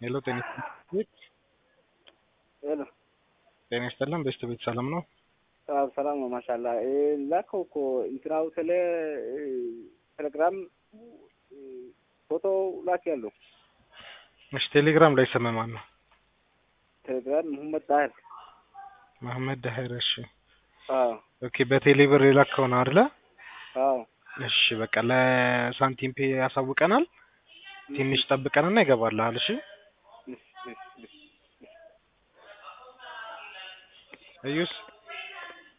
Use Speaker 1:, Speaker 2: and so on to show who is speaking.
Speaker 1: ሄሎ ጤና ይስጥልኝ።
Speaker 2: ሄሎ
Speaker 1: ጤና ይስጥልኝ። ቤት ሰላም ነው?
Speaker 2: ሰላም ነው ማሻአላ። ላከው እኮ እንትናው ቴሌግራም ፎቶ ላክ ያለው።
Speaker 1: እሺ ቴሌግራም ላይ ስምህ ማን ነው?
Speaker 2: ቴሌግራም መሐመድ ዳህር።
Speaker 1: መሐመድ ዳህር። እሺ
Speaker 2: አዎ
Speaker 1: ኦኬ። በቴሌብር የላከው ነው አይደለ?
Speaker 2: አዎ
Speaker 1: እሺ በቃ ለሳንቲም ፔ ያሳውቀናል። ትንሽ ጠብቀንና ይገባልሃል። እሺ እዩስ